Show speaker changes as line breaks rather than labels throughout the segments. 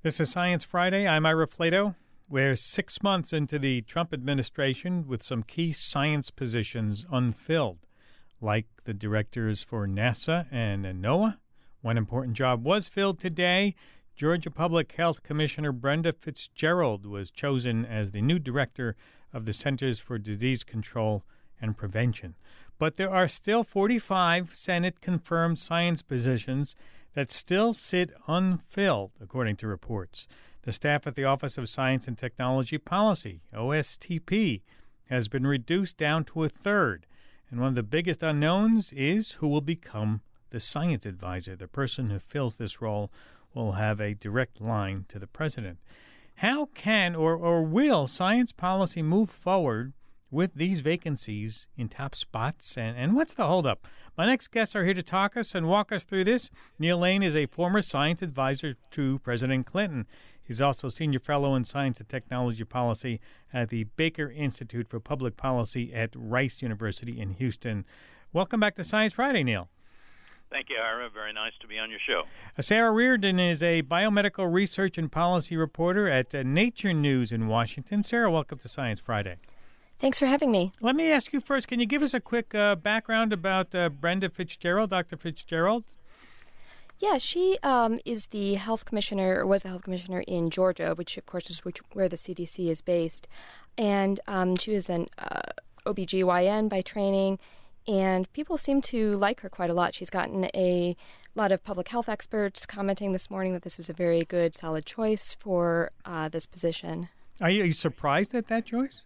This is Science Friday. I'm Ira Flato. We're 6 months into the Trump administration with some key science positions unfilled, like the directors for NASA and NOAA. One important job was filled today. Georgia Public Health Commissioner Brenda Fitzgerald was chosen as the new director of the Centers for Disease Control and Prevention. But there are still 45 Senate-confirmed science positions that still sit unfilled, according to reports. The staff at the Office of Science and Technology Policy, OSTP, has been reduced down to a third. And one of the biggest unknowns is who will become the science advisor. The person who fills this role will have a direct line to the president. How can or will science policy move forward with these vacancies in top spots? And what's the holdup? My next guests are here to talk us and walk us through this. Neil Lane is a former science advisor to President Clinton. He's also senior fellow in science and technology policy at the Baker Institute for Public Policy at Rice University in Houston. Welcome back to Science Friday, Neil.
Thank you, Ira. Very nice to be on your show.
Sarah Reardon is a biomedical research and policy reporter at Nature News in Washington. Sarah, welcome to Science Friday.
Thanks for having me.
Let me ask you first, can you give us a quick background about Brenda Fitzgerald, Dr. Fitzgerald?
Yeah, she is the health commissioner, or was the health commissioner in Georgia, which, of course, is where the CDC is based. And she was an OBGYN by training, and people seem to like her quite a lot. She's gotten a lot of public health experts commenting this morning that this is a very good, solid choice for this position.
Are you surprised at that choice?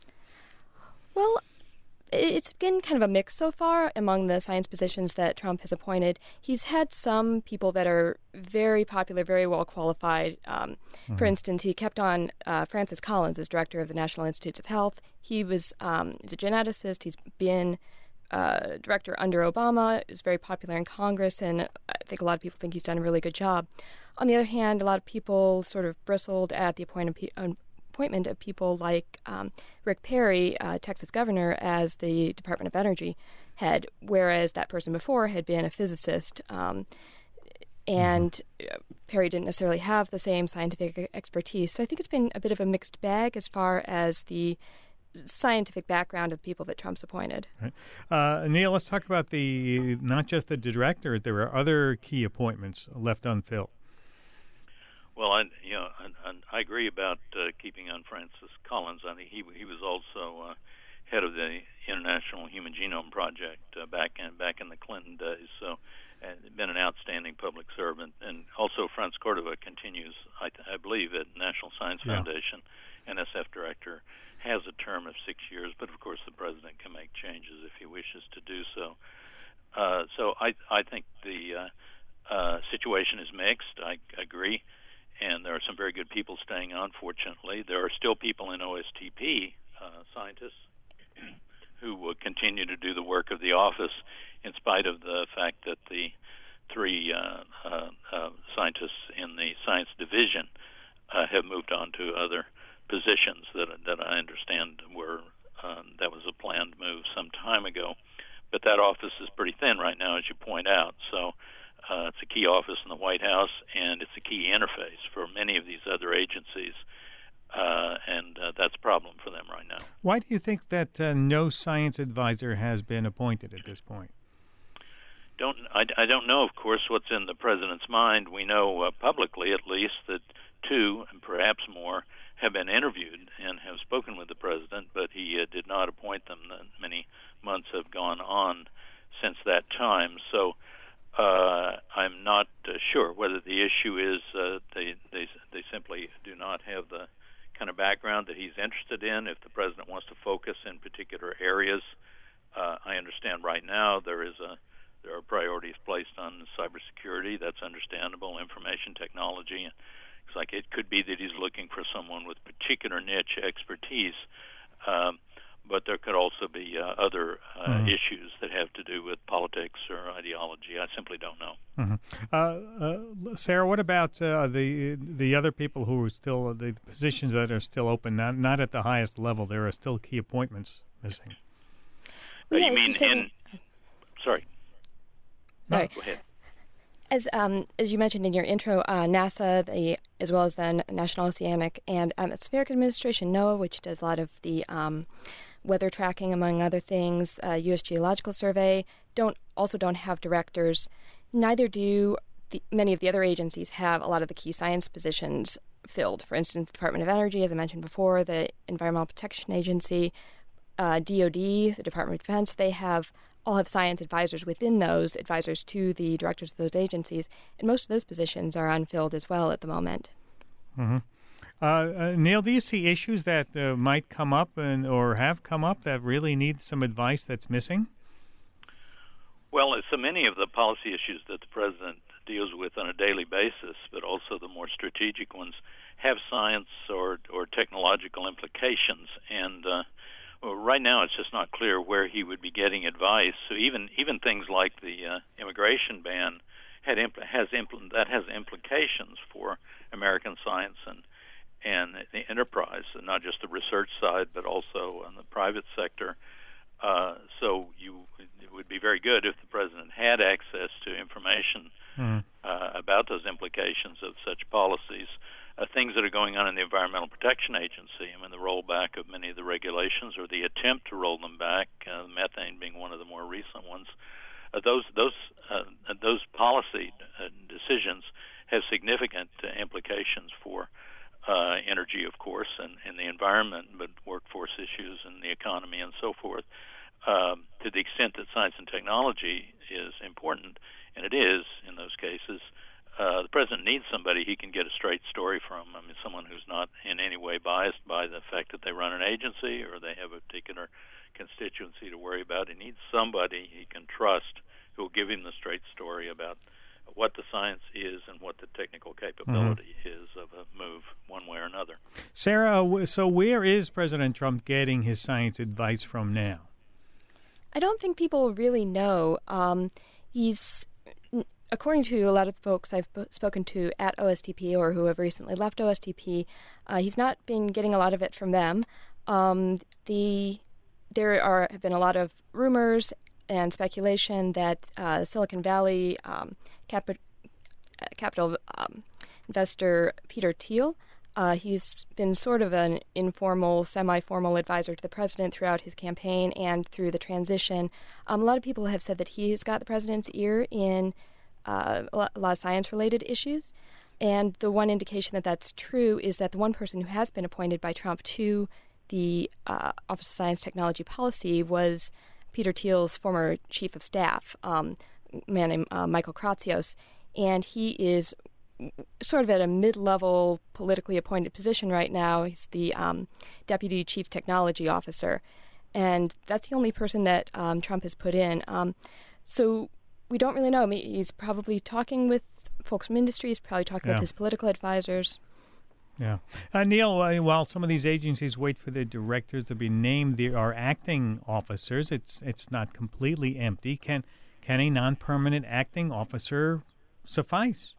Well, it's been kind of a mix so far among the science positions that Trump has appointed. He's had some people that are very popular, very well qualified. For instance, he kept on Francis Collins as director of the National Institutes of Health. He's a geneticist. He's been director under Obama. Is very popular in Congress, and I think a lot of people think he's done a really good job. On the other hand, a lot of people sort of bristled at the appointment of people like Rick Perry, Texas governor, as the Department of Energy head, whereas that person before had been a physicist. And Perry didn't necessarily have the same scientific expertise. So I think it's been a bit of a mixed bag as far as the scientific background of the people that Trump's appointed.
Right. Neil, let's talk about not just the director. There are other key appointments left unfilled.
Well, I agree about keeping on Francis Collins. I think he was also head of the International Human Genome Project back in the Clinton days. So, been an outstanding public servant. And also, Franz Cordova continues, I believe, at National Science Foundation, NSF director, has a term of 6 years. But of course, the president can make changes if he wishes to do so. So I think the situation is mixed. I agree. And there are some very good people staying on, fortunately. There are still people in OSTP, scientists, who will continue to do the work of the office in spite of the fact that the three scientists in the science division have moved on to other positions that I understand that was a planned move some time ago. But that office is pretty thin right now, as you point out. So it's a key office in the White House, and it's a key interface for many of these other agencies, and that's a problem for them right now.
Why do you think that no science advisor has been appointed at this point?
I don't know, of course, what's in the president's mind. We know publicly, at least, that two, and perhaps more, have been interviewed and have spoken with the president, but he did not appoint them. Many months have gone on since that time, so I'm not sure whether the issue is they simply do not have the kind of background that he's interested in. If the president wants to focus in particular areas, I understand right now there are priorities placed on cybersecurity. That's understandable. Information technology. It's like it could be that he's looking for someone with particular niche expertise. But there could also be other issues that have to do with politics or ideology. I simply don't know.
Sarah, what about the other people who are still the positions that are still open, not at the highest level? There are still key appointments missing.
Well,
you mean in? Sorry.
Sorry.
Go ahead.
As you mentioned in your intro, NASA, as well as the National Oceanic and Atmospheric Administration, NOAA, which does a lot of the weather tracking, among other things, U.S. Geological Survey, don't have directors. Neither do many of the other agencies have a lot of the key science positions filled. For instance, the Department of Energy, as I mentioned before, the Environmental Protection Agency, DoD, the Department of Defense, they all have science advisors within those, advisors to the directors of those agencies, and most of those positions are unfilled as well at the moment.
Mm-hmm. Neil, do you see issues that might come up or have come up that really need some advice that's missing?
Well, so many of the policy issues that the president deals with on a daily basis, but also the more strategic ones, have science or technological implications, and well, right now it's just not clear where he would be getting advice. So even things like the immigration ban has implications for American science and the enterprise, and not just the research side, but also on the private sector. So it would be very good if the president had access to information about those implications of such policies. Things that are going on in the Environmental Protection Agency, I mean, the rollback of many of the regulations or the attempt to roll them back, methane being one of the more recent ones. Those policy decisions have significant implications for energy, of course, and the environment, but workforce issues and the economy and so forth. To the extent that science and technology is important, and it is in those cases, the president needs somebody he can get a straight story from. I mean, someone who's not in any way biased by the fact that they run an agency or they have a particular constituency to worry about. He needs somebody he can trust who will give him the straight story about what the science is and what the technical capability is of a move one way or another.
Sarah, so where is President Trump getting his science advice from now?
I don't think people really know. According to a lot of folks I've spoken to at OSTP or who have recently left OSTP, he's not been getting a lot of it from them. There have been a lot of rumors and speculation that Silicon Valley capital investor Peter Thiel, he's been sort of an informal, semi-formal advisor to the president throughout his campaign and through the transition. A lot of people have said that he's got the president's ear in a lot of science-related issues. And the one indication that that's true is that the one person who has been appointed by Trump to the Office of Science Technology Policy was Peter Thiel's former chief of staff, a man named Michael Kratsios. And he is sort of at a mid-level politically appointed position right now. He's the deputy chief technology officer. And that's the only person that Trump has put in. So we don't really know. I mean, he's probably talking with folks from industry. He's probably talking with his political advisors.
Yeah. Neil, while some of these agencies wait for their directors to be named, there are acting officers. It's not completely empty. Can a non-permanent acting officer suffice?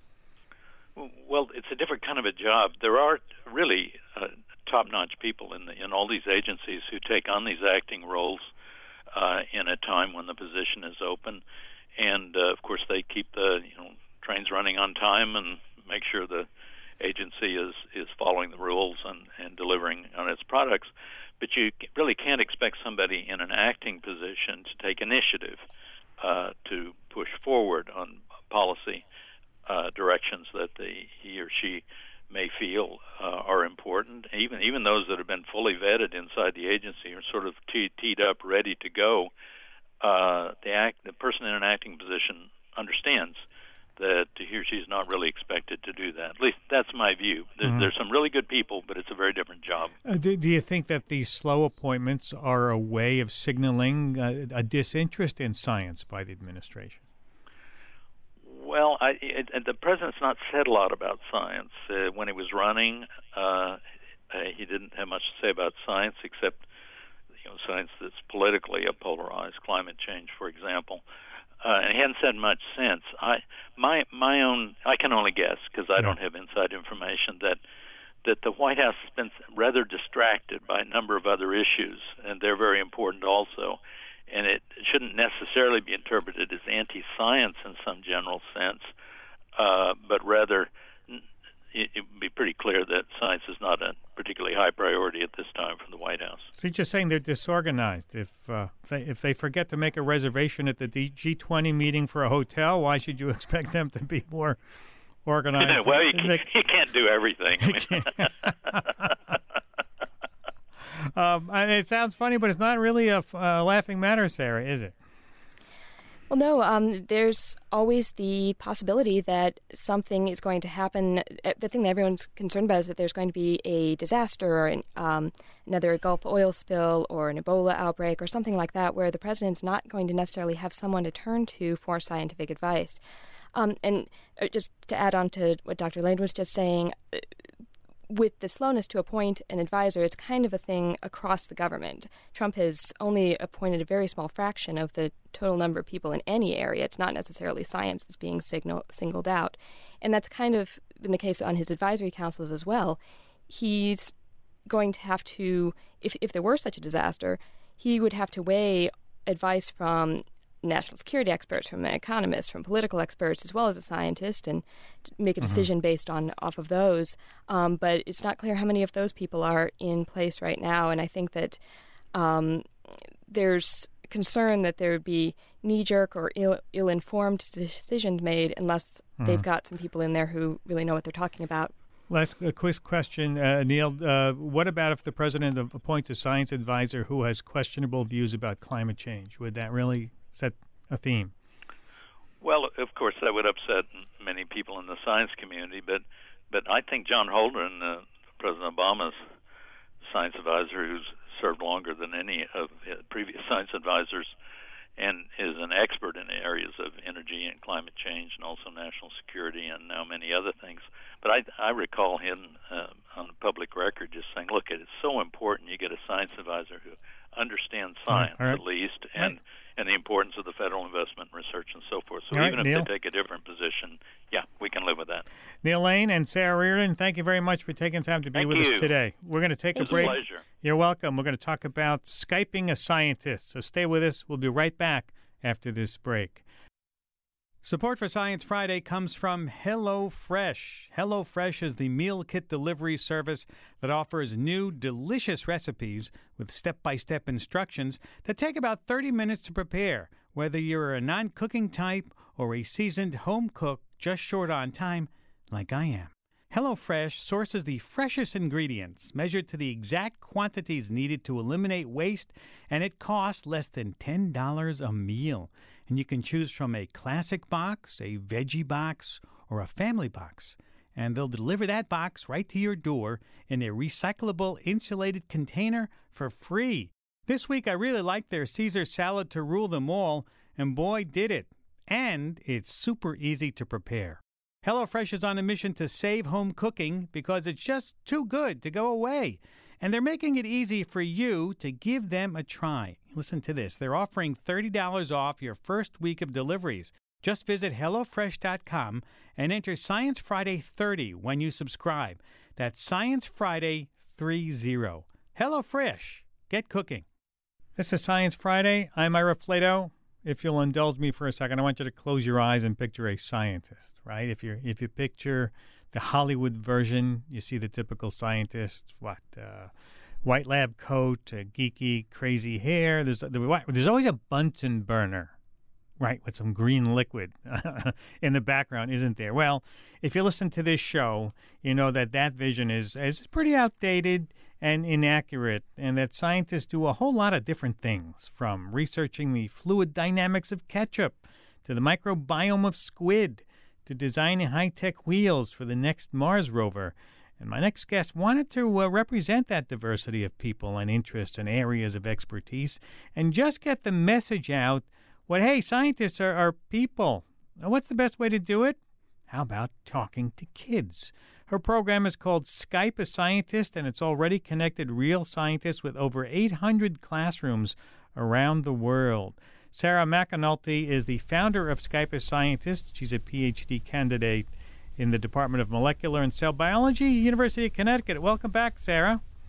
Well, it's a different kind of a job. There are really top-notch people in all these agencies who take on these acting roles in a time when the position is open. And, of course, they keep the trains running on time and make sure the agency is following the rules and delivering on its products. But you really can't expect somebody in an acting position to take initiative to push forward on policy directions that he or she may feel are important. Even those that have been fully vetted inside the agency are sort of teed up, ready to go. The person in an acting position understands that he or she is not really expected to do that. At least that's my view. There's some really good people, but it's a very different job.
Do you think that these slow appointments are a way of signaling a disinterest in science by the administration?
Well, the president's not said a lot about science. When he was running, he didn't have much to say about science, except science that's politically polarized, climate change, for example. And he hadn't said much since. I can only guess, because I don't have inside information, that the White House has been rather distracted by a number of other issues, and they're very important also. and it shouldn't necessarily be interpreted as anti-science in some general sense, but rather it would be pretty clear that science is not a particularly high priority at this time for the White House.
So you're just saying they're disorganized. If they forget to make a reservation at the G20 meeting for a hotel, why should you expect them to be more organized?
Well, you can't do everything.
And it sounds funny, but it's not really a laughing matter, Sarah, is it?
Well, no, there's always the possibility that something is going to happen. The thing that everyone's concerned about is that there's going to be a disaster or another Gulf oil spill or an Ebola outbreak or something like that, where the president's not going to necessarily have someone to turn to for scientific advice. And just to add on to what Dr. Lane was just saying, with the slowness to appoint an advisor, it's kind of a thing across the government. Trump has only appointed a very small fraction of the total number of people in any area. It's not necessarily science that's being singled out. And that's kind of been the case on his advisory councils as well. He's going to have to, if there were such a disaster, he would have to weigh advice from national security experts, from economists, from political experts, as well as a scientist, and make a decision based off of those. But it's not clear how many of those people are in place right now. And I think that there's concern that there would be knee-jerk or ill-informed decisions made unless they've got some people in there who really know what they're talking about.
Last quick question, Neil. What about if the president appoints a science advisor who has questionable views about climate change? Would that really set a theme?
Well, of course, that would upset many people in the science community, but I think John Holdren, President Obama's science advisor, who's served longer than any of previous science advisors, and is an expert in areas of energy and climate change and also national security and now many other things. But I recall him on the public record just saying, look, it's so important you get a science advisor who understands science at least, and the importance of the federal investment in research and so forth. So even if they take a different position, we can live with that.
Neil Lane and Sarah Reardon, thank you very much for taking time to be with us today. We're going to take a break.
It's a pleasure.
You're welcome. We're going to talk about Skyping a scientist. So stay with us. We'll be right back after this break. Support for Science Friday comes from HelloFresh. HelloFresh is the meal kit delivery service that offers new, delicious recipes with step-by-step instructions that take about 30 minutes to prepare, whether you're a non-cooking type or a seasoned home cook just short on time, like I am. HelloFresh sources the freshest ingredients, measured to the exact quantities needed to eliminate waste, and it costs less than $10 a meal. And you can choose from a classic box, a veggie box, or a family box. And they'll deliver that box right to your door in a recyclable insulated container for free. This week I really liked their Caesar salad to rule them all, and boy did it. And it's super easy to prepare. HelloFresh is on a mission to save home cooking because it's just too good to go away. And they're making it easy for you to give them a try. Listen to this. They're offering $30 off your first week of deliveries. Just visit HelloFresh.com and enter Science Friday 30 when you subscribe. That's Science Friday 30. HelloFresh. Get cooking. This is Science Friday. I'm Ira Flato. If you'll indulge me for a second, I want you to close your eyes and picture a scientist, right? If you picture the Hollywood version, you see the typical scientist, white lab coat, geeky, crazy hair. There's always a Bunsen burner, right, with some green liquid in the background, isn't there? Well, if you listen to this show, you know that vision is pretty outdated and inaccurate, and that scientists do a whole lot of different things, from researching the fluid dynamics of ketchup to the microbiome of squid to designing high-tech wheels for the next Mars rover. And my next guest wanted to represent that diversity of people and interests and areas of expertise and just get the message out, hey, scientists are people. Now, what's the best way to do it? How about talking to kids? Her program is called Skype a Scientist, and it's already connected real scientists with over 800 classrooms around the world. Sarah McAnulty is the founder of Skype a Scientist. She's a PhD candidate in the Department of Molecular and Cell Biology, University of Connecticut. Welcome back, Sarah.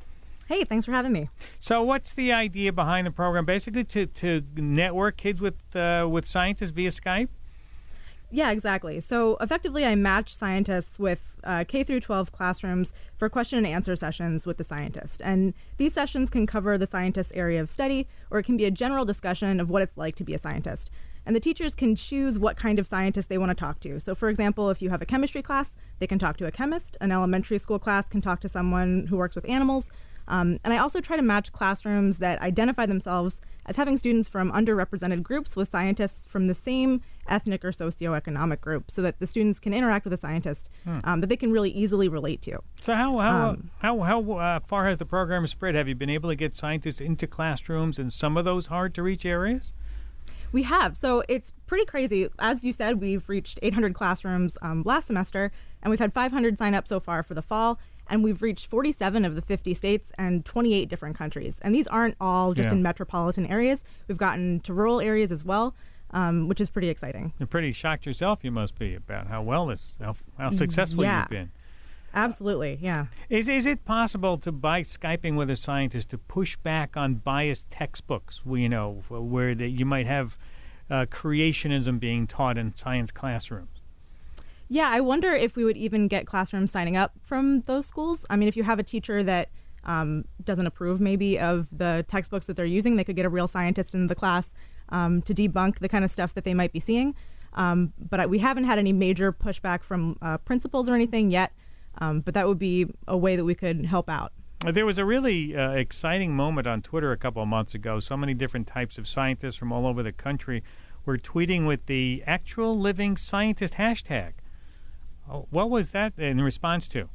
Hey, thanks for having me.
So what's the idea behind the program? Basically to network kids with scientists via Skype?
Yeah, exactly. So effectively, I match scientists with K through 12 classrooms for question and answer sessions with the scientist. And these sessions can cover the scientist's area of study, or it can be a general discussion of what it's like to be a scientist. And the teachers can choose what kind of scientist they want to talk to. So for example, if you have a chemistry class, they can talk to a chemist. An elementary school class can talk to someone who works with animals. And I also try to match classrooms that identify themselves as having students from underrepresented groups with scientists from the same ethnic or socioeconomic group, so that the students can interact with a scientist that they can really easily relate to.
So how far has the program spread? Have you been able to get scientists into classrooms in some of those hard-to-reach areas?
We have. So it's pretty crazy. As you said, we've reached 800 classrooms last semester, and we've had 500 sign up so far for the fall. And we've reached 47 of the 50 states and 28 different countries. And these aren't all just in metropolitan areas. We've gotten to rural areas as well, which is pretty exciting.
You're pretty shocked yourself, you must be, about how successful you've been.
Absolutely, yeah.
Is it possible to, by Skyping with a scientist, to push back on biased textbooks, where you might have creationism being taught in science classrooms?
Yeah, I wonder if we would even get classrooms signing up from those schools. I mean, if you have a teacher that doesn't approve maybe of the textbooks that they're using, they could get a real scientist into the class to debunk the kind of stuff that they might be seeing. But we haven't had any major pushback from principals or anything yet, but that would be a way that we could help out.
There was a really exciting moment on Twitter a couple of months ago. So many different types of scientists from all over the country were tweeting with the actual living scientist hashtag. What was that in response to?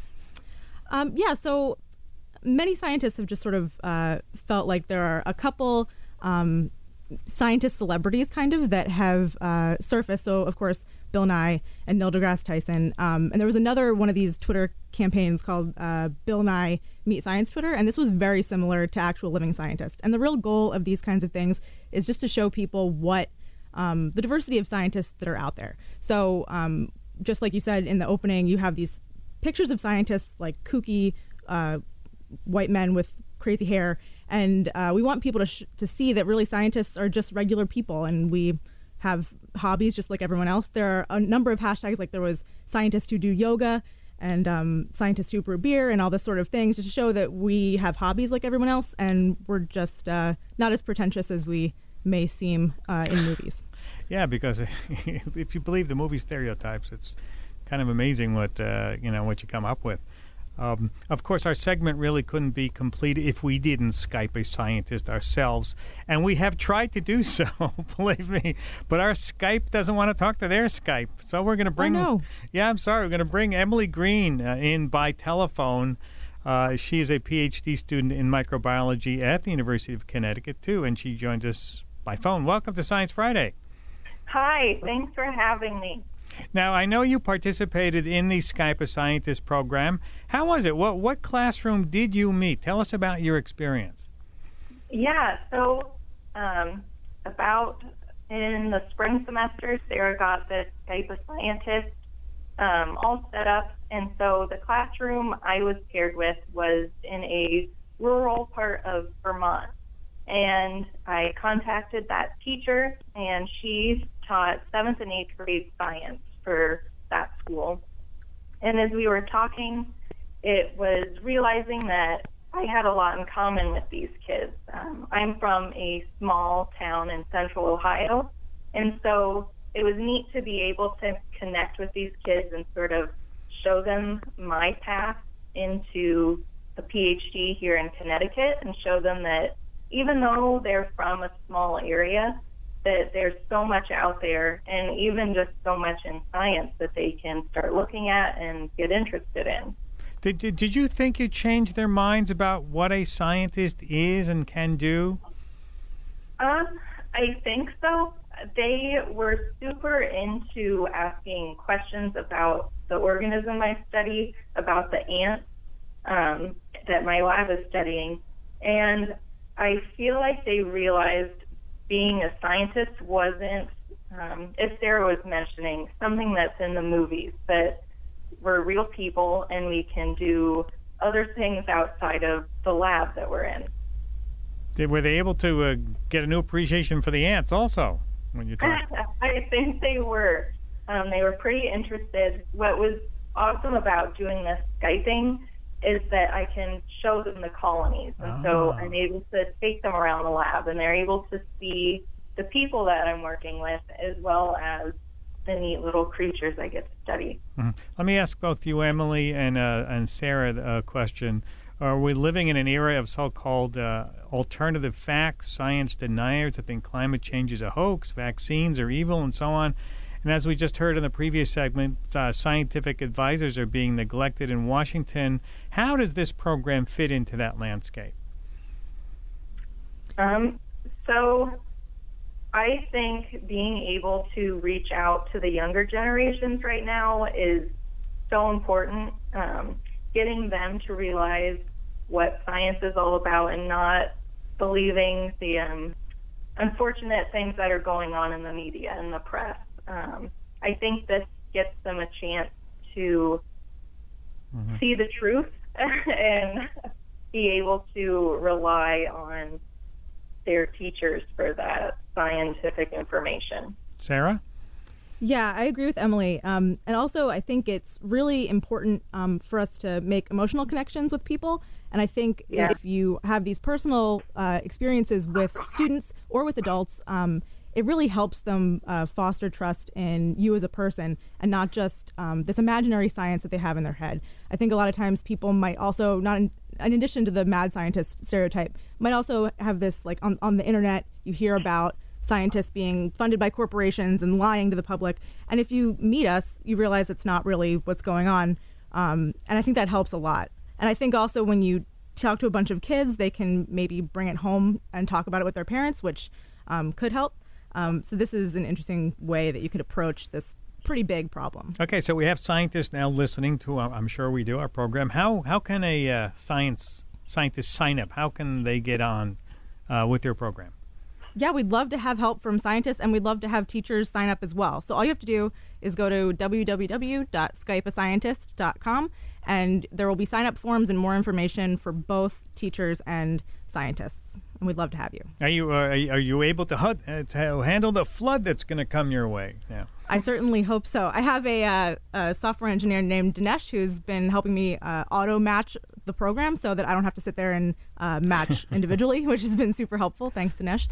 So many scientists have just sort of felt like there are a couple scientist celebrities kind of that have surfaced. So, of course, Bill Nye and Neil deGrasse Tyson. And there was another one of these Twitter campaigns called Bill Nye Meet Science Twitter. And this was very similar to actual living scientists. And the real goal of these kinds of things is just to show people what the diversity of scientists that are out there. So, just like you said in the opening, you have these pictures of scientists like kooky white men with crazy hair, and we want people to see that really scientists are just regular people, and we have hobbies just like everyone else. There are a number of hashtags, like there was scientists who do yoga and scientists who brew beer and all this sort of things, just to show that we have hobbies like everyone else, and we're just not as pretentious as we may seem in movies.
Yeah, because if you believe the movie stereotypes, it's kind of amazing what you come up with. Of course, our segment really couldn't be complete if we didn't Skype a scientist ourselves, and we have tried to do so, believe me. But our Skype doesn't want to talk to their Skype, so we're going to bring.
Oh, no.
Yeah, I'm sorry. We're going to bring Emily Green in by telephone. She is a PhD student in microbiology at the University of Connecticut too, and she joins us by phone. Welcome to Science Friday.
Hi, thanks for having me.
Now, I know you participated in the Skype a Scientist program. How was it? What classroom did you meet? Tell us about your experience.
Yeah, so about in the spring semester, Sarah got the Skype a Scientist all set up. And so the classroom I was paired with was in a rural part of Vermont. And I contacted that teacher, and she taught 7th and 8th grade science for that school. And as we were talking, it was realizing that I had a lot in common with these kids. I'm from a small town in central Ohio, and so it was neat to be able to connect with these kids and sort of show them my path into a PhD here in Connecticut, and show them that even though they're from a small area, that there's so much out there, and even just so much in science that they can start looking at and get interested in.
Did you think you changed their minds about what a scientist is and can do?
I think so. They were super into asking questions about the organism I study, about the ants that my lab is studying, and I feel like they realized being a scientist wasn't, as Sarah was mentioning, something that's in the movies, that we're real people and we can do other things outside of the lab that we're in.
Were they able to get a new appreciation for the ants also when you talked?
I think they were. They were pretty interested. What was awesome about doing this Skyping is that I can show them the colonies. And so I'm able to take them around the lab, and they're able to see the people that I'm working with as well as the neat little creatures I get to study.
Mm-hmm. Let me ask both you, Emily, and Sarah, a question. Are we living in an era of so-called alternative facts, science deniers that think climate change is a hoax, vaccines are evil, and so on? And as we just heard in the previous segment, scientific advisors are being neglected in Washington. How does this program fit into that landscape?
So I think being able to reach out to the younger generations right now is so important. Getting them to realize what science is all about and not believing the unfortunate things that are going on in the media and the press. I think this gets them a chance to see the truth and be able to rely on their teachers for that scientific information.
Sarah?
Yeah, I agree with Emily. And also, I think it's really important for us to make emotional connections with people. And I think if you have these personal experiences with students or with adults, it really helps them foster trust in you as a person and not just this imaginary science that they have in their head. I think a lot of times people might also, not in addition to the mad scientist stereotype, might also have this, like on the internet, you hear about scientists being funded by corporations and lying to the public. And if you meet us, you realize it's not really what's going on. And I think that helps a lot. And I think also when you talk to a bunch of kids, they can maybe bring it home and talk about it with their parents, which could help. So this is an interesting way that you could approach this pretty big problem.
Okay, so we have scientists now listening to, I'm sure we do, our program. How can a scientist sign up? How can they get on with your program?
Yeah, we'd love to have help from scientists, and we'd love to have teachers sign up as well. So all you have to do is go to www.skypeascientist.com, and there will be sign-up forms and more information for both teachers and scientists. And we'd love to have you.
Are you able to handle the flood that's going to come your way? Yeah.
I certainly hope so. I have a software engineer named Dinesh who's been helping me auto-match the program so that I don't have to sit there and match individually, which has been super helpful. Thanks, Dinesh.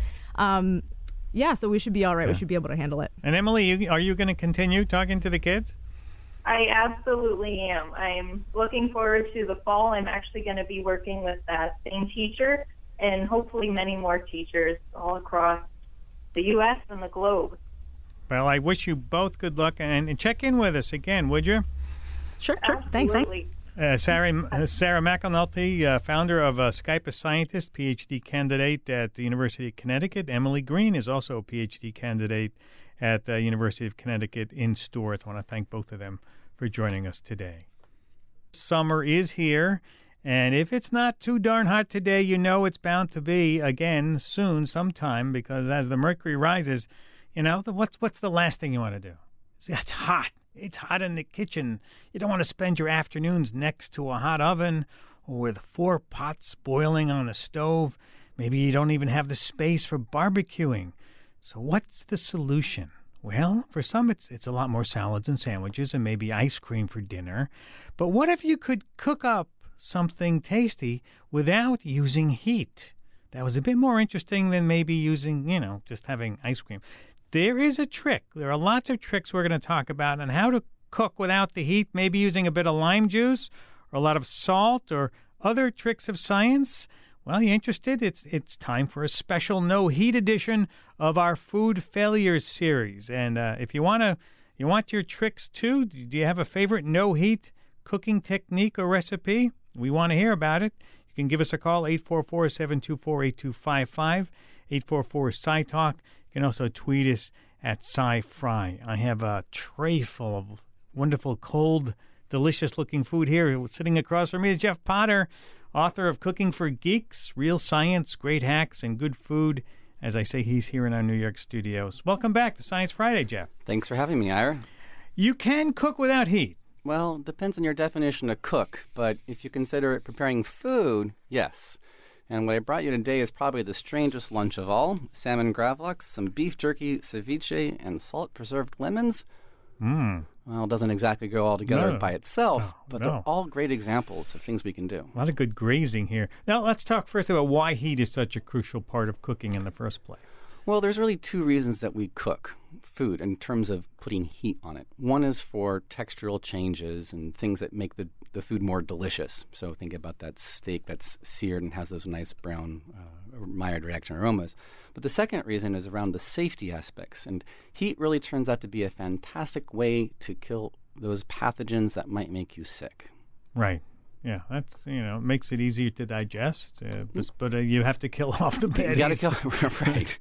So we should be all right. Yeah. We should be able to handle it.
And Emily, are you going to continue talking to the kids?
I absolutely am. I'm looking forward to the fall. I'm actually going to be working with that same teacher and hopefully many more teachers all across the U.S. and the globe.
Well, I wish you both good luck, and check in with us again, would you?
Sure.
Absolutely.
Thanks.
Sarah McAnulty, founder of Skype a Scientist, PhD candidate at the University of Connecticut. Emily Green is also a PhD candidate at the University of Connecticut in Storrs. I want to thank both of them for joining us today. Summer is here, and if it's not too darn hot today, you know it's bound to be again soon sometime, because as the mercury rises, what's the last thing you want to do? It's hot. It's hot in the kitchen. You don't want to spend your afternoons next to a hot oven or with 4 pots boiling on the stove. Maybe you don't even have the space for barbecuing. So what's the solution? Well, for some, it's a lot more salads and sandwiches and maybe ice cream for dinner. But what if you could cook up something tasty without using heat? That was a bit more interesting than maybe using, just having ice cream. There is a trick. There are lots of tricks we're going to talk about on how to cook without the heat, maybe using a bit of lime juice or a lot of salt or other tricks of science. Well, you interested? It's time for a special no-heat edition of our Food Failures series. And if you want your tricks too, do you have a favorite no-heat cooking technique or recipe? We want to hear about it. You can give us a call, 844-724-8255, 844-SciTalk. You can also tweet us at SciFry. I have a tray full of wonderful, cold, delicious-looking food here. Sitting across from me is Jeff Potter, author of Cooking for Geeks, Real Science, Great Hacks, and Good Food. As I say, he's here in our New York studios. Welcome back to Science Friday, Jeff.
Thanks for having me, Ira.
You can cook without heat.
Well, it depends on your definition of cook, but if you consider it preparing food, yes. And what I brought you today is probably the strangest lunch of all: salmon gravlax, some beef jerky, ceviche, and salt-preserved lemons. Well, it doesn't exactly go all together by itself, but they're all great examples of things we can do.
A lot of good grazing here. Now, let's talk first about why heat is such a crucial part of cooking in the first place.
Well, there's really two reasons that we cook food in terms of putting heat on it. One is for textural changes and things that make the food more delicious. So think about that steak that's seared and has those nice brown Maillard reaction aromas. But the second reason is around the safety aspects. And heat really turns out to be a fantastic way to kill those pathogens that might make you sick.
Right. Yeah, that's, it makes it easier to digest, but you have to kill off the baddies.
You got to kill, right.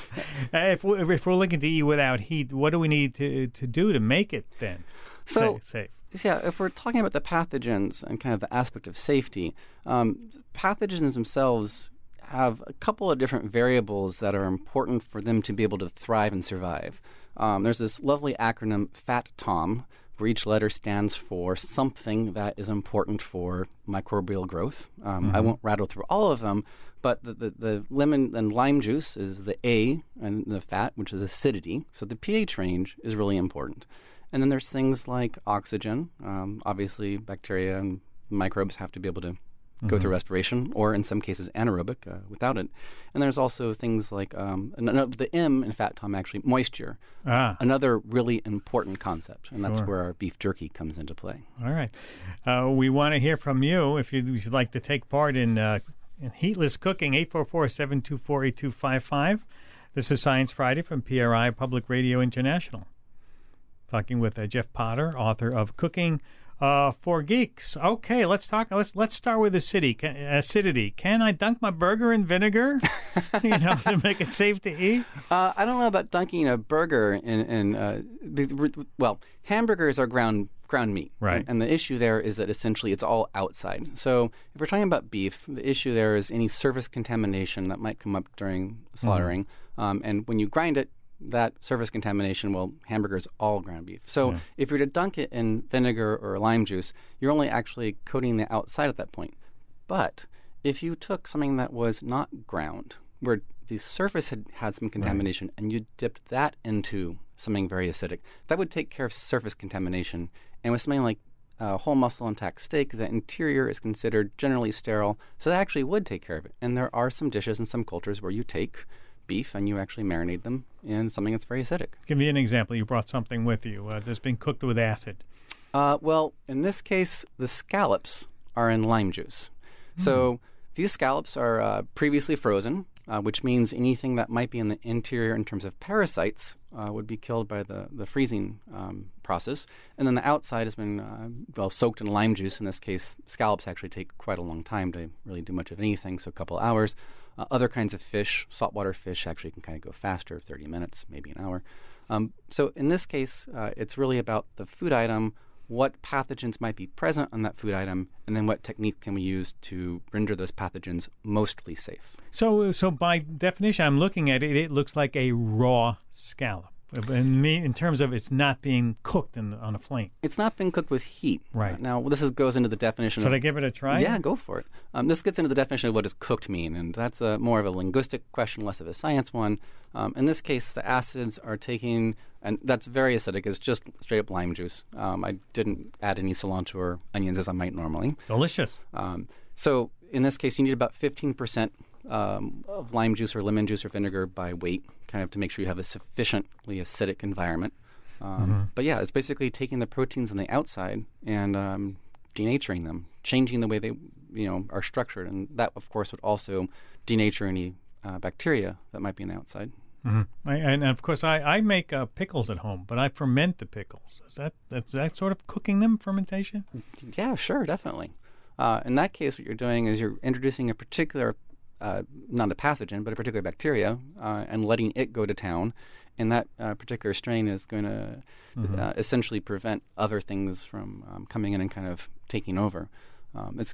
If we're looking to eat without heat, what do we need to do to make it then safe?
Yeah, if we're talking about the pathogens and kind of the aspect of safety, pathogens themselves have a couple of different variables that are important for them to be able to thrive and survive. There's this lovely acronym, FATTOM, where each letter stands for something that is important for microbial growth. I won't rattle through all of them, but the lemon and lime juice is the A, and the FAT, which is acidity. So the pH range is really important. And then there's things like oxygen. Obviously, bacteria and microbes have to be able to go through respiration, or in some cases anaerobic without it. And there's also things like the M in FATTOM, actually, moisture. Another really important concept, and that's where our beef jerky comes into play.
All right. We want to hear from you if you'd like to take part in heatless cooking. 844-724-8255. This is Science Friday from PRI Public Radio International. Talking with Jeff Potter, author of Cooking for Geeks. Okay, let's start with acidity. Can I dunk my burger in vinegar? To make it safe to eat?
I don't know about dunking a burger in hamburgers are ground meat.
Right.
And the issue there is that essentially it's all outside. So if we're talking about beef, the issue there is any surface contamination that might come up during slaughtering. And when you grind it, that surface contamination, hamburgers all ground beef. So if you're to dunk it in vinegar or lime juice, you're only actually coating the outside at that point. But if you took something that was not ground, where the surface had some contamination, and you dipped that into something very acidic, that would take care of surface contamination. And with something like whole muscle intact steak, the interior is considered generally sterile, so that actually would take care of it. And there are some dishes in some cultures where you take beef and you actually marinate them in something that's very acidic.
Give me an example. You brought something with you that's been cooked with acid.
In this case, the scallops are in lime juice. So these scallops are previously frozen, which means anything that might be in the interior in terms of parasites would be killed by the freezing process. And then the outside has been soaked in lime juice. In this case, scallops actually take quite a long time to really do much of anything, so a couple hours. Other kinds of fish, saltwater fish, actually can kind of go faster, 30 minutes, maybe an hour. So in this case, it's really about the food item, what pathogens might be present on that food item, and then what technique can we use to render those pathogens mostly safe.
So by definition, I'm looking at it, it looks like a raw scallop. In terms of it's not being cooked on a flame.
It's not being cooked with heat.
Right.
Now, this goes into the definition
Should I give it a try?
Yeah, go for it. This gets into the definition of what does cooked mean, and that's more of a linguistic question, less of a science one. In this case, the acids are taking, and that's very acidic, it's just straight up lime juice. I didn't add any cilantro or onions as I might normally.
Delicious.
So in this case, you need about 15% of lime juice or lemon juice or vinegar by weight, kind of to make sure you have a sufficiently acidic environment. But yeah, it's basically taking the proteins on the outside and denaturing them, changing the way they are structured. And that, of course, would also denature any bacteria that might be on the outside.
And of course, I make pickles at home, but I ferment the pickles. Is that sort of cooking them, fermentation?
Yeah, sure, definitely. In that case, what you're doing is you're introducing a particular not a pathogen, but a particular bacteria, and letting it go to town. And that particular strain is going to essentially prevent other things from coming in and kind of taking over. That's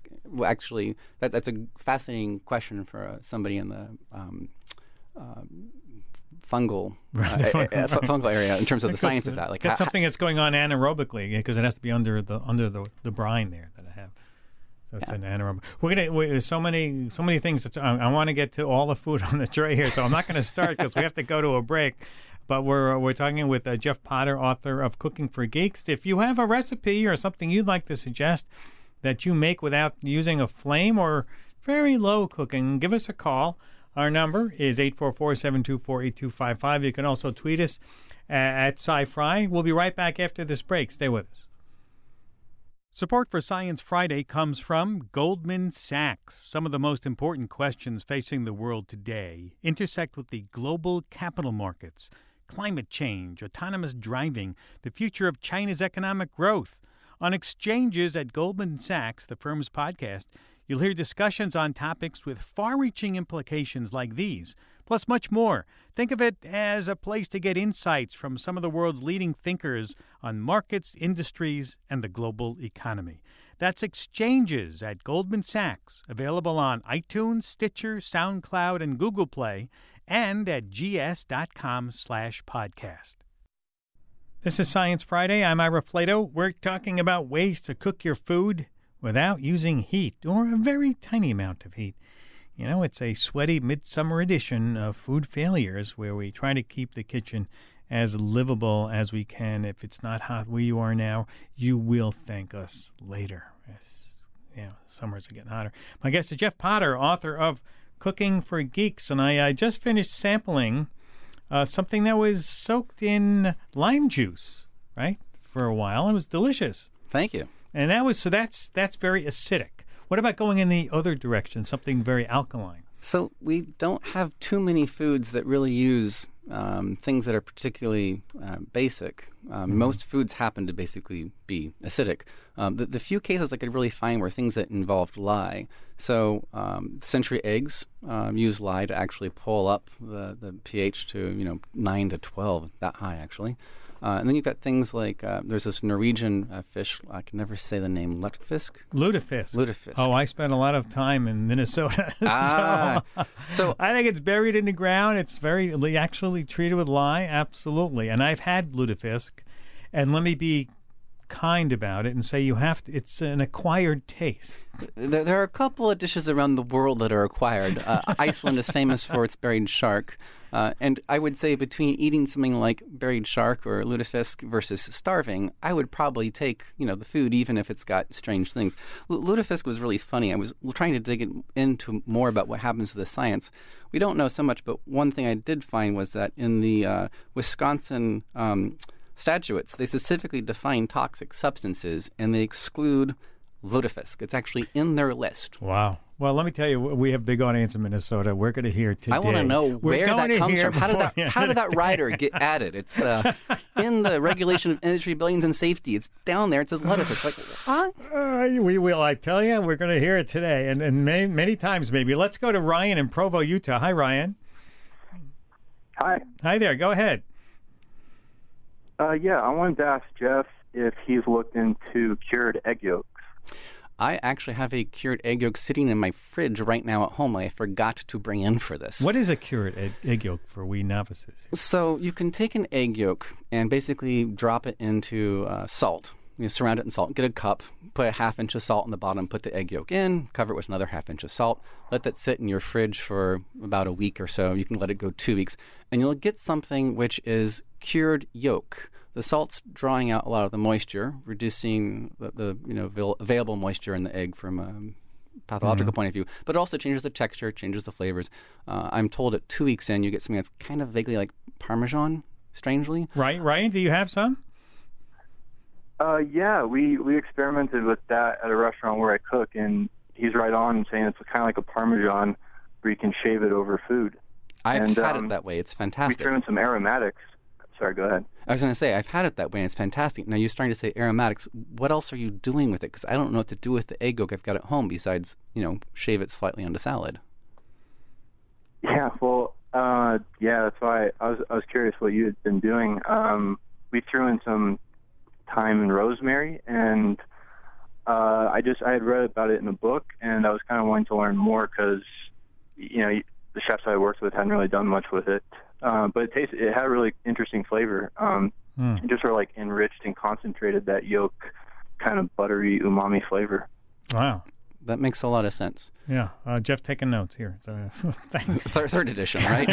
a fascinating question for somebody in the fungal fungal area in terms of the science of that. Like
that's something that's going on anaerobically because it has to be under the brine there that I have. So it's an anaerobic. There's so many things. I want to get to all the food on the tray here, so I'm not going to start because we have to go to a break. But we're talking with Jeff Potter, author of Cooking for Geeks. If you have a recipe or something you'd like to suggest that you make without using a flame or very low cooking, give us a call. Our number is 844-724-8255. You can also tweet us at SciFri. We'll be right back after this break. Stay with us. Support for Science Friday comes from Goldman Sachs. Some of the most important questions facing the world today intersect with the global capital markets, climate change, autonomous driving, the future of China's economic growth. On Exchanges at Goldman Sachs, the firm's podcast, you'll hear discussions on topics with far-reaching implications like these, plus much more. Think of it as a place to get insights from some of the world's leading thinkers on markets, industries, and the global economy. That's Exchanges at Goldman Sachs, available on iTunes, Stitcher, SoundCloud, and Google Play, and at gs.com/podcast. This is Science Friday. I'm Ira Flato. We're talking about ways to cook your food without using heat or a very tiny amount of heat. You know, it's a sweaty midsummer edition of Food Failures where we try to keep the kitchen as livable as we can. If it's not hot where you are now, you will thank us later. Yes, summers are getting hotter. My guest is Jeff Potter, author of Cooking for Geeks, and I just finished sampling something that was soaked in lime juice, right, for a while. It was delicious.
Thank you.
And that's very acidic. What about going in the other direction, something very alkaline?
So we don't have too many foods that really use things that are particularly basic. Most foods happen to basically be acidic. The few cases I could really find were things that involved lye. So Century eggs use lye to actually pull up the pH to 9 to 12, that high actually. And then you've got things like there's this Norwegian fish, I can never say the name, lutefisk?
Lutefisk. Oh, I spent a lot of time in Minnesota. So I think it's buried in the ground. It's very actually treated with lye, absolutely. And I've had lutefisk, and let me be kind about it and say it's an acquired taste.
There are a couple of dishes around the world that are acquired. Iceland is famous for its buried shark. And I would say between eating something like buried shark or lutefisk versus starving, I would probably take, the food even if it's got strange things. Lutefisk was really funny. I was trying to dig into more about what happens to the science. We don't know so much, but one thing I did find was that in the Wisconsin statutes, they specifically define toxic substances, and they exclude lutefisk. It's actually in their list.
Wow. Well, let me tell you, we have a big audience in Minnesota. We're going to hear today.
I want to know where that comes from. How did that rider get added? It's in the Regulation of Industry, Buildings, and Safety. It's down there. It says lutefisk. Like, what?
We will. I tell you, we're going to hear it today, and many times maybe. Let's go to Ryan in Provo, Utah. Hi, Ryan.
Hi.
Hi there. Go ahead.
I wanted to ask Jeff if he's looked into cured egg yolks.
I actually have a cured egg yolk sitting in my fridge right now at home. I forgot to bring in for this.
What is a cured egg yolk for we novices?
So you can take an egg yolk and basically drop it into salt. Surround it in salt. Get a cup, put a half inch of salt on the bottom, put the egg yolk in, cover it with another half inch of salt. Let that sit in your fridge for about a week or so. You can let it go 2 weeks. And you'll get something which is cured yolk. The salt's drawing out a lot of the moisture, reducing the available moisture in the egg from a pathological point of view. But it also changes the texture, changes the flavors. I'm told at 2 weeks in, you get something that's kind of vaguely like Parmesan, strangely.
Right. Ryan, do you have some?
We experimented with that at a restaurant where I cook, and he's right on saying it's kind of like a Parmesan where you can shave it over food.
I've had it that way. It's fantastic.
We threw in some aromatics. Sorry, go ahead.
I was going to say, I've had it that way, and it's fantastic. Now, you're starting to say aromatics. What else are you doing with it? Because I don't know what to do with the egg yolk I've got at home besides, shave it slightly onto salad.
Yeah, well, that's why I was curious what you had been doing. We threw in some thyme and rosemary, and I had read about it in a book, and I was kind of wanting to learn more because, the chefs I worked with hadn't really done much with it. but it had a really interesting flavor. It just sort of like enriched and concentrated that yolk kind of buttery umami flavor.
Wow.
That makes a lot of sense.
Yeah. Jeff taking notes here. So,
Third edition, right?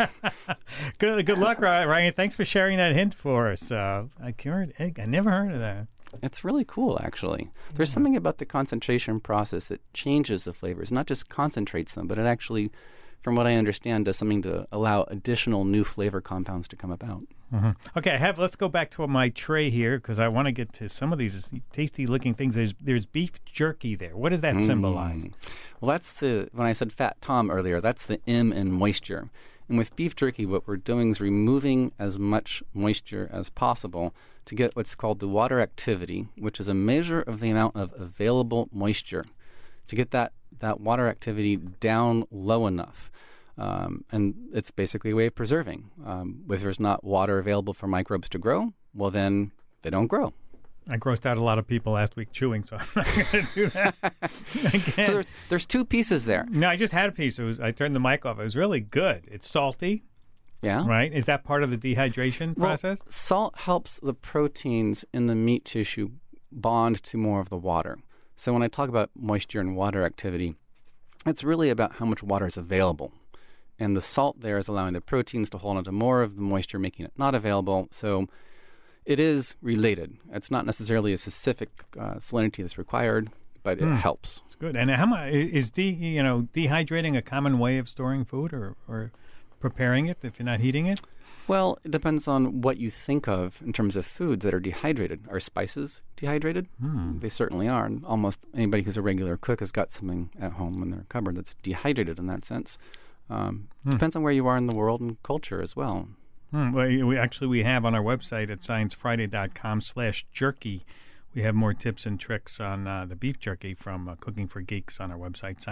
Good luck, Ryan. Thanks for sharing that hint for us. I never heard of that.
It's really cool, actually. There's something about the concentration process that changes the flavors, not just concentrates them, but it actually, from what I understand, does something to allow additional new flavor compounds to come about.
Mm-hmm. Okay, let's go back to my tray here because I want to get to some of these tasty-looking things. There's beef jerky there. What does that symbolize?
Well, that's when I said Fat Tom earlier, that's the M in moisture. And with beef jerky, what we're doing is removing as much moisture as possible to get what's called the water activity, which is a measure of the amount of available moisture, to get that water activity down low enough. And it's basically a way of preserving. If there's not water available for microbes to grow, well, then they don't grow.
I grossed out a lot of people last week chewing, so I'm not going to do that again.
So there's two pieces there.
No, I just had a piece. I turned the mic off. It was really good. It's salty.
Yeah.
Right? Is that part of the dehydration process?
Well, salt helps the proteins in the meat tissue bond to more of the water. So when I talk about moisture and water activity, it's really about how much water is available. And the salt there is allowing the proteins to hold onto more of the moisture, making it not available. So it is related. It's not necessarily a specific salinity that's required, but it helps.
It's good. And how much is dehydrating a common way of storing food or preparing it if you're not heating it?
Well, it depends on what you think of in terms of foods that are dehydrated. Are spices dehydrated? They certainly are. And almost anybody who's a regular cook has got something at home in their cupboard that's dehydrated in that sense. Depends on where you are in the world and culture as well.
Well, we have on our website at sciencefriday.com/jerky. We have more tips and tricks on the beef jerky from Cooking for Geeks on our website,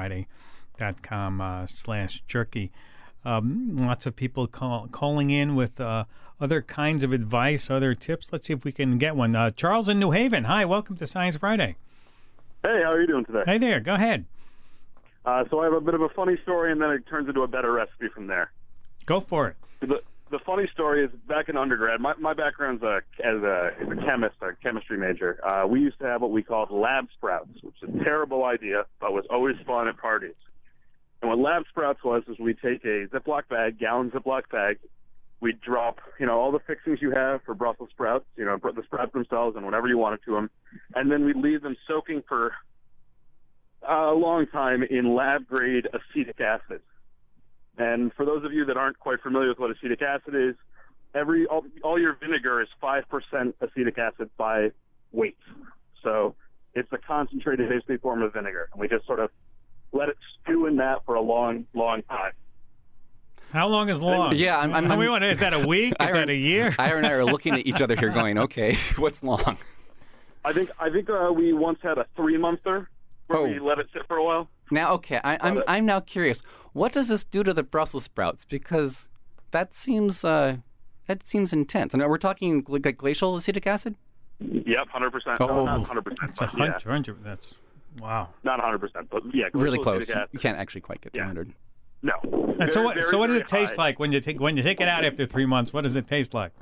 sciencefriday.com/jerky. Lots of people calling in with other kinds of advice, other tips. Let's see if we can get one. Charles in New Haven. Hi, welcome to Science Friday.
Hey, how are you doing today?
Hey there, go ahead.
So I have a bit of a funny story, and then it turns into a better recipe from there.
Go for it.
The funny story is back in undergrad, my background's as a chemist, a chemistry major. We used to have what we called lab sprouts, which is a terrible idea, but was always fun at parties. And what lab sprouts was we'd take a Ziploc bag, gallon Ziploc bag, we'd drop, all the fixings you have for Brussels sprouts, the sprouts themselves and whatever you wanted to them, and then we'd leave them soaking for a long time in lab-grade acetic acid. And for those of you that aren't quite familiar with what acetic acid is, all your vinegar is 5% acetic acid by weight. So it's a concentrated basically form of vinegar. And we just sort of let it stew in that for a long, long time.
How long is long?
Yeah,
is that a week? Is that a year?
Ira and I are looking at each other here going, okay, what's long?
I think we once had a 3-monther where we let it sit for a while.
Now, okay, I'm now curious. What does this do to the Brussels sprouts? Because that seems intense. And we're talking like glacial acetic acid?
Yep, 100%.
Oh,
no, not 100%.
That's 100. That's wow.
Not 100%, but yeah,
really close. You can't actually quite get to 100.
No.
And so what does it taste like when you take it out after 3 months? What does it taste like?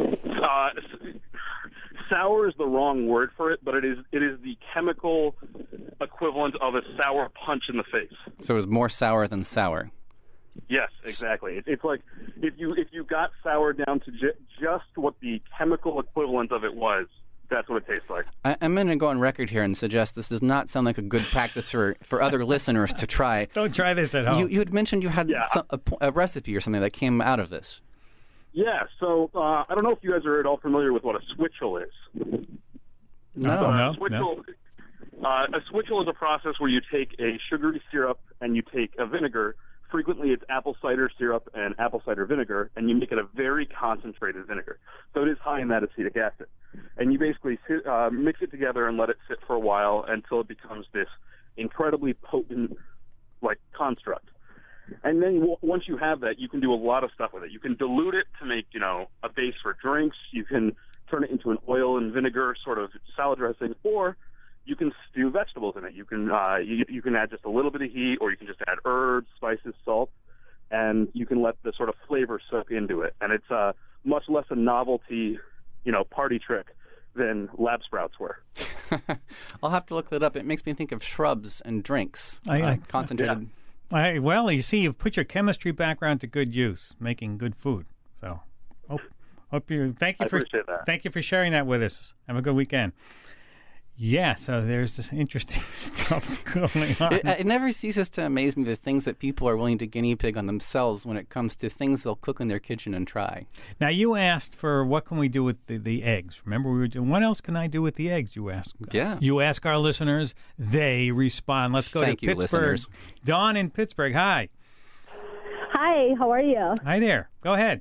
Sour is the wrong word for it, but it is the chemical equivalent of a sour punch in the face.
So it's more sour than sour.
Yes, exactly. It's like if you got sour down to just what the chemical equivalent of it was, that's what it tastes like.
I'm going to go on record here and suggest this does not sound like a good practice for other listeners to try.
Don't try this at home.
You had mentioned you had a recipe or something that came out of this.
Yeah, so I don't know if you guys are at all familiar with what a switchel is.
No.
A switchel is a process where you take a sugary syrup and you take a vinegar. Frequently, it's apple cider syrup and apple cider vinegar, and you make it a very concentrated vinegar. So it is high in that acetic acid. And you basically mix it together and let it sit for a while until it becomes this incredibly potent, construct. And then once you have that, you can do a lot of stuff with it. You can dilute it to make, a base for drinks. You can turn it into an oil and vinegar sort of salad dressing, or you can stew vegetables in it. You can you can add just a little bit of heat, or you can just add herbs, spices, salt. and you can let the sort of flavor soak into it. And it's much less a novelty, party trick than lab sprouts were.
I'll have to look that up. It makes me think of shrubs and drinks, concentrated.
Yeah. Well, you see, you've put your chemistry background to good use, making good food. So, thank you for sharing that with us. Have a good weekend. Yeah, so there's this interesting stuff going on.
It never ceases to amaze me the things that people are willing to guinea pig on themselves when it comes to things they'll cook in their kitchen and try.
Now, you asked for what can we do with the eggs. Remember, we were doing, what else can I do with the eggs, you asked.
Yeah.
You ask our listeners, they respond. Let's go to Pittsburgh.
Listeners.
Dawn in Pittsburgh, hi.
Hi, how are you?
Hi there. Go ahead.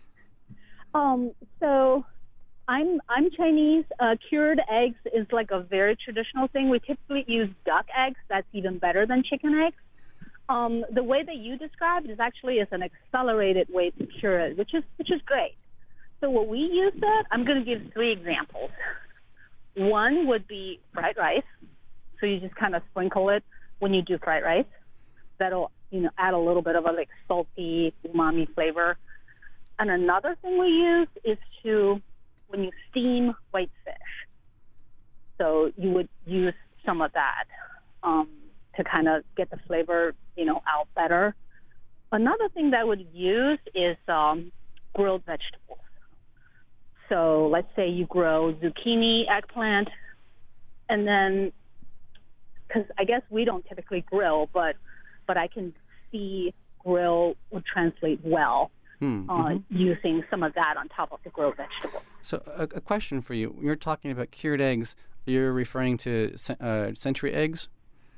So I'm Chinese. Cured eggs is like a very traditional thing. We typically use duck eggs. That's even better than chicken eggs. The way that you described is actually an accelerated way to cure it, which is great. So what we use it, I'm going to give 3 examples. One would be fried rice. So you just kind of sprinkle it when you do fried rice. That'll add a little bit of a salty umami flavor. And another thing we use is when you steam white fish. So you would use some of that to kind of get the flavor, out better. Another thing that I would use is grilled vegetables. So let's say you grow zucchini, eggplant, and then, because I guess we don't typically grill, but I can see grill would translate well. Using some of that on top of the grilled vegetable.
So a question for you. When you're talking about cured eggs, you're referring to century eggs?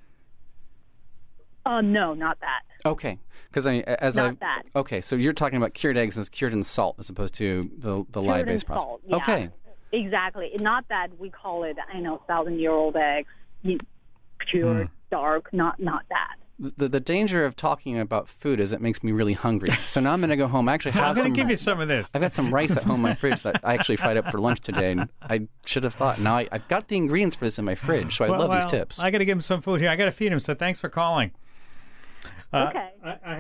No, not that.
Okay. Because
that.
Okay, so you're talking about cured eggs as cured in salt as opposed to the lye-based process.
Salt, yeah.
Okay.
Exactly. Not that we call it, 1,000-year-old eggs, pure, dark, not that.
The danger of talking about food is it makes me really hungry. So now I'm going to go home. I actually have
I'm going to give you some of this.
I've got some rice at home in my fridge that I actually fried up for lunch today, and I should have thought. Now I've got the ingredients for this in my fridge, so I love these tips.
I got to give him some food here. I got to feed him. So thanks for calling.
Okay.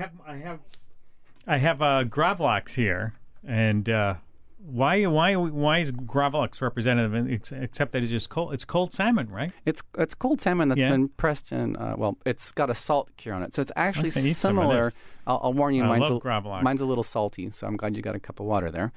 I have Gravlax here, and why is Gravlax representative? Except that it's just cold. It's cold salmon, right?
It's cold salmon that's been pressed in. It's got a salt cure on it, so it's actually similar. I'll warn you, mine's a little salty. So I'm glad you got a cup of water there.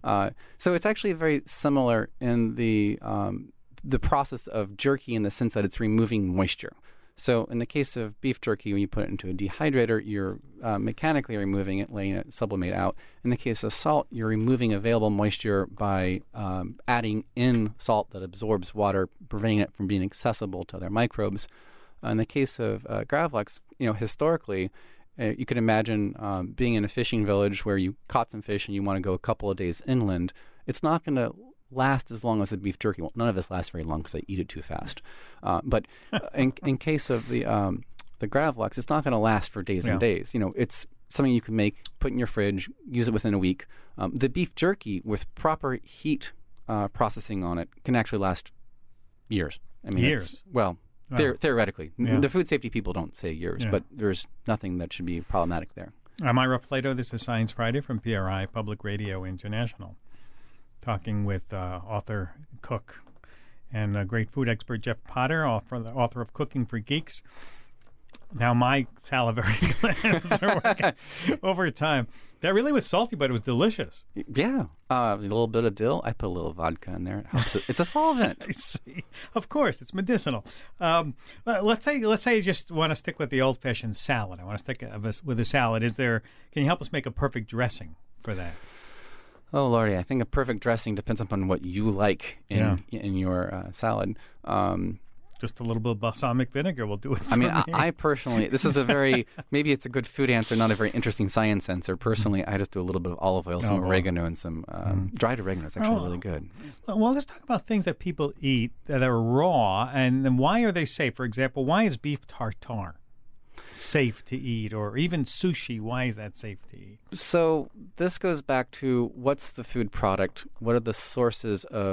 So it's actually very similar in the process of jerky in the sense that it's removing moisture. So in the case of beef jerky, when you put it into a dehydrator, you're mechanically removing it, letting it sublimate out. In the case of salt, you're removing available moisture by adding in salt that absorbs water, preventing it from being accessible to other microbes. In the case of Gravlax, historically, you could imagine being in a fishing village where you caught some fish and you want to go a couple of days inland. It's not going to last as long as the beef jerky. Well, none of this lasts very long because I eat it too fast. But in case of the Gravlax, it's not going to last for days and days. It's something you can make, put in your fridge, use it within a week. The beef jerky with proper heat processing on it can actually last years.
Years?
Theoretically. The food safety people don't say years, but there's nothing that should be problematic there.
I'm Ira Flato. This is Science Friday from PRI Public Radio International. Talking with author, cook, and great food expert Jeff Potter, author of Cooking for Geeks. Now my salivary glands are working overtime. That really was salty, but it was delicious.
Yeah. A little bit of dill. I put a little vodka in there. It helps it. It's a solvent.
Of course, it's medicinal. Let's say you just want to stick with the old-fashioned salad. I want to stick with a salad. Can you help us make a perfect dressing for that?
Oh, Lordy, I think a perfect dressing depends upon what you like in your salad.
Just a little bit of balsamic vinegar will do it for
me.
I
personally, this is maybe it's a good food answer, not a very interesting science answer. Personally, I just do a little bit of olive oil, some oregano, and some dried oregano. It's actually really good.
Well, let's talk about things that people eat that are raw, and then why are they safe? For example, why is beef tartare safe to eat, or even sushi? Why is that safe to eat?
So this goes back to what's the food product? What are the sources of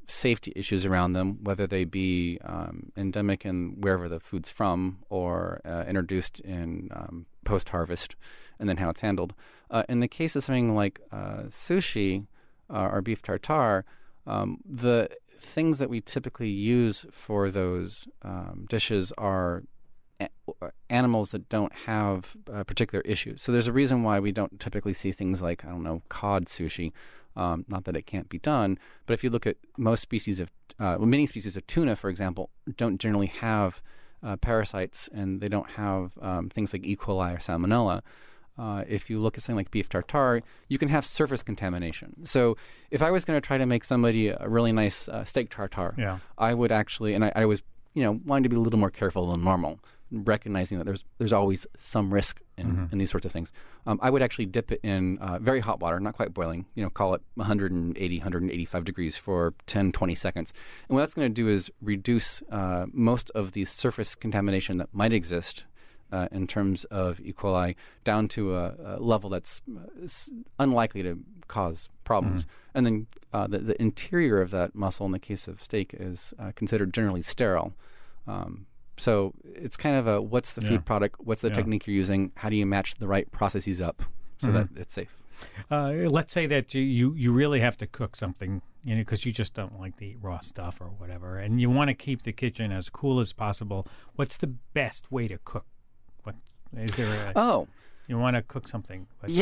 safety issues around them, whether they be endemic in wherever the food's from or introduced in post-harvest, and then how it's handled. In the case of something like sushi or beef tartare, the things that we typically use for those dishes are animals that don't have particular issues. So there's a reason why we don't typically see things like, I don't know, cod sushi. Not that it can't be done, but if you look at most species of, many species of tuna, for example, don't generally have parasites, and they don't have things like E. coli or salmonella. If you look at something like beef tartare, you can have surface contamination. So if I was going to try to make somebody a really nice steak tartare, I would actually, and I was, wanting to be a little more careful than normal, recognizing that there's always some risk in these sorts of things. I would actually dip it in very hot water, not quite boiling, call it 180, 185 degrees for 10, 20 seconds. And what that's going to do is reduce most of the surface contamination that might exist in terms of E. coli down to a level that's unlikely to cause problems. And then the interior of that muscle, in the case of steak, is considered generally sterile. So it's kind of a, what's the food product, what's the technique you're using, how do you match the right processes up so that it's safe?
Let's say that you really have to cook something, because you just don't like to eat raw stuff or whatever, and you want to keep the kitchen as cool as possible. What's the best way to cook? What is there? You want to cook something? Is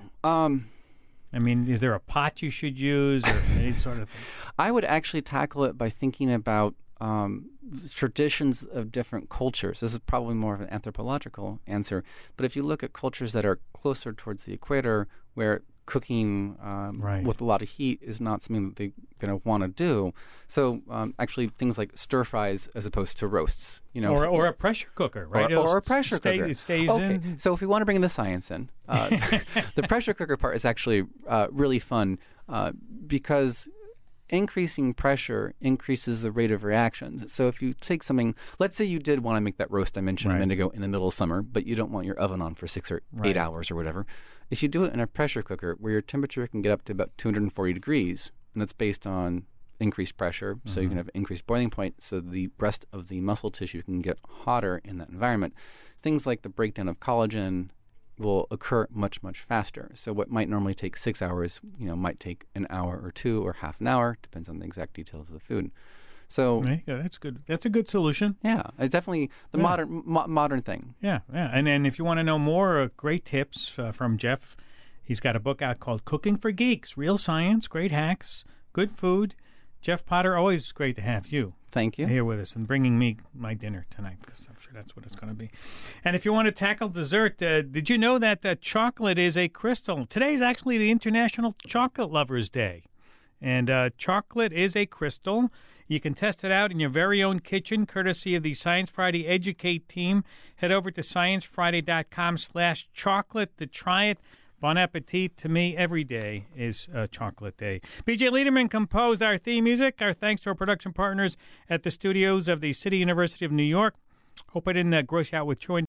there a pot you should use or any sort of thing?
I would actually tackle it by thinking about traditions of different cultures. This is probably more of an anthropological answer, but if you look at cultures that are closer towards the equator, where cooking with a lot of heat is not something that they're going to want to do. So actually things like stir fries as opposed to roasts.
Or a pressure cooker, right?
Or a pressure cooker.
It stays in.
So if we want to bring the science in, the pressure cooker part is actually really fun because increasing pressure increases the rate of reactions. So if you take something, let's say you did want to make that roast I mentioned a minute ago in the middle of summer, but you don't want your oven on for 6 or 8 hours or whatever. If you do it in a pressure cooker where your temperature can get up to about 240 degrees, and that's based on increased pressure, so you can have increased boiling point, so the rest of the muscle tissue can get hotter in that environment. Things like the breakdown of collagen will occur much, much faster. So what might normally take 6 hours, might take an hour or two or half an hour, depends on the exact details of the food. So
that's good. That's a good solution.
Yeah, it's definitely the modern thing.
Yeah. And if you want to know more great tips from Jeff, he's got a book out called Cooking for Geeks: Real Science, Great Hacks, Good Food. Jeff Potter, always great to have you.
Thank you.
Here with us and bringing me my dinner tonight, because I'm sure that's what it's going to be. And if you want to tackle dessert, did you know that chocolate is a crystal? Today is actually the International Chocolate Lovers Day. And chocolate is a crystal. You can test it out in your very own kitchen, courtesy of the Science Friday Educate team. Head over to sciencefriday.com/chocolate to try it. Bon appetit. To me, every day is chocolate day. B.J. Liederman composed our theme music. Our thanks to our production partners at the studios of the City University of New York. Hope I didn't gross you out with chewing